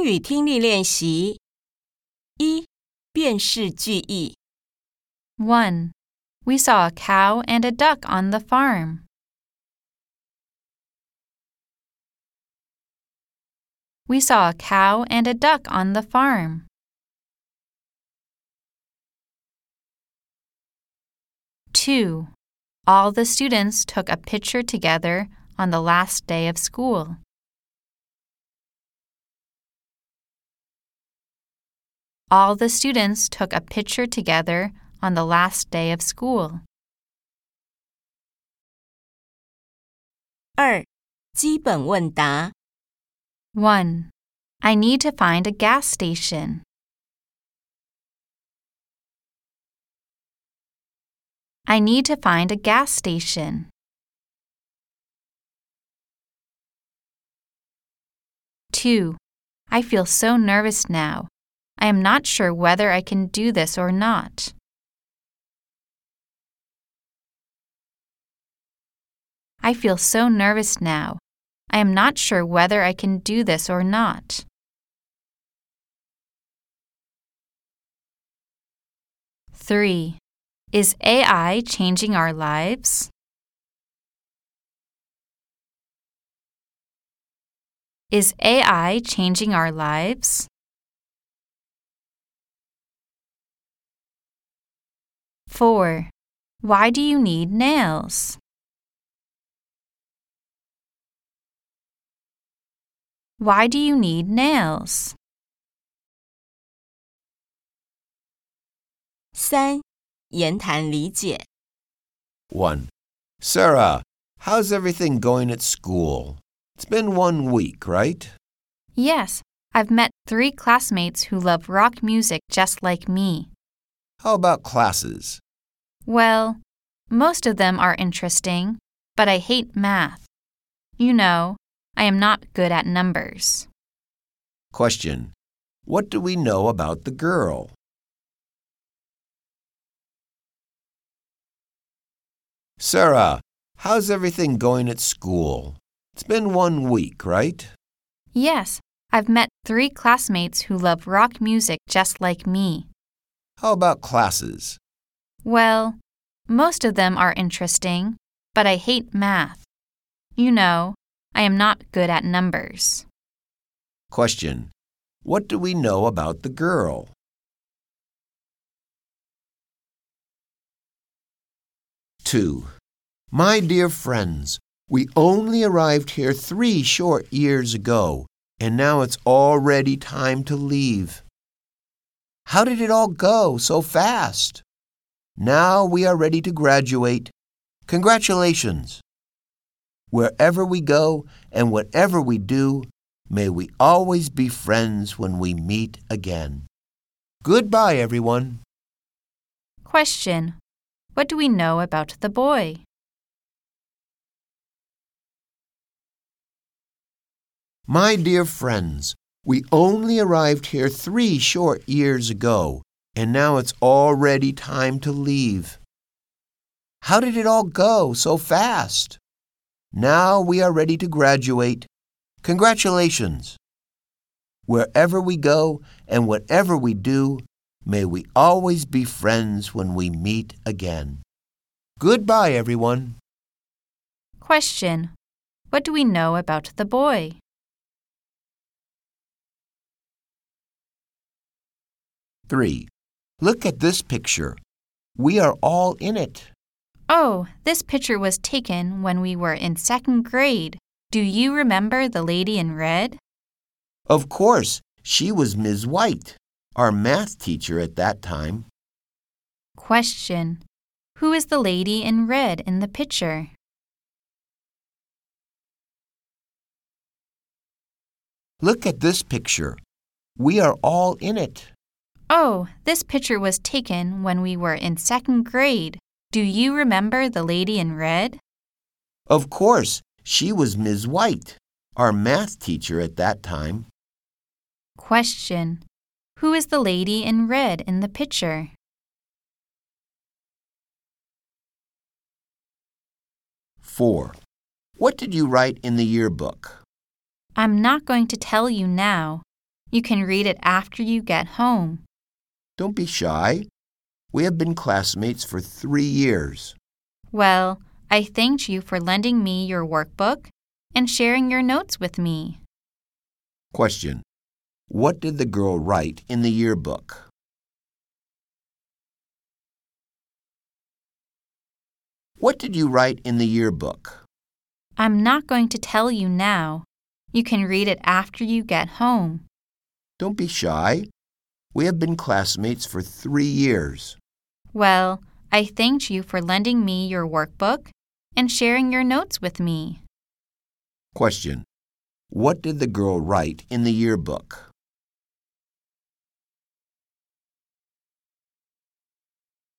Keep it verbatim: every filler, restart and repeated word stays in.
语听力练习一、辨识句意 one. We saw a cow and a duck on the farm. We saw a cow and a duck on the farm. two. All the students took a picture together on the last day of school. All the students took a picture together on the last day of school. 二、基本问答 one. I need to find a gas station. I need to find a gas station. two. I feel so nervous now. I am not sure whether I can do this or not. I feel so nervous now. I am not sure whether I can do this or not. three. Is A I changing our lives? Is A I changing our lives? four. Why do you need nails? Why do you need nails? 三、言谈理解 one. Sarah, how's everything going at school? It's been one week, right? Yes, I've met three classmates who love rock music just like me. How about classes? Well, most of them are interesting, but I hate math. You know, I am not good at numbers. Question. What do we know about the girl? Sarah, how's everything going at school? It's been one week, right? Yes, I've met three classmates who love rock music just like me. How about classes? Well, most of them are interesting, but I hate math. You know, I am not good at numbers. Question. What do we know about the girl? two. My dear friends, we only arrived here three short years ago, and now it's already time to leave. How did it all go so fast? Now we are ready to graduate. Congratulations! Wherever we go and whatever we do, may we always be friends when we meet again. Goodbye, everyone. Question. What do we know about the boy? My dear friends, we only arrived here three short years ago, and now it's already time to leave. How did it all go so fast? Now we are ready to graduate. Congratulations! Wherever we go and whatever we do, may we always be friends when we meet again. Goodbye, everyone. Question. What do we know about the boy? three. Look at this picture. We are all in it. Oh, this picture was taken when we were in second grade. Do you remember the lady in red? Of course, she was Miz White, our math teacher at that time. Question. Who is the lady in red in the picture? Look at this picture. We are all in it. Oh, this picture was taken when we were in second grade. Do you remember the lady in red? Of course, she was Miz White, our math teacher at that time. Question. Who is the lady in red in the picture? four. What did you write in the yearbook? I'm not going to tell you now. You can read it after you get home. Don't be shy. We have been classmates for three years. Well, I thanked you for lending me your workbook and sharing your notes with me. Question. What did the girl write in the yearbook? What did you write in the yearbook? I'm not going to tell you now. You can read it after you get home. Don't be shy. We have been classmates for three years. Well, I thanked you for lending me your workbook and sharing your notes with me. Question. What did the girl write in the yearbook?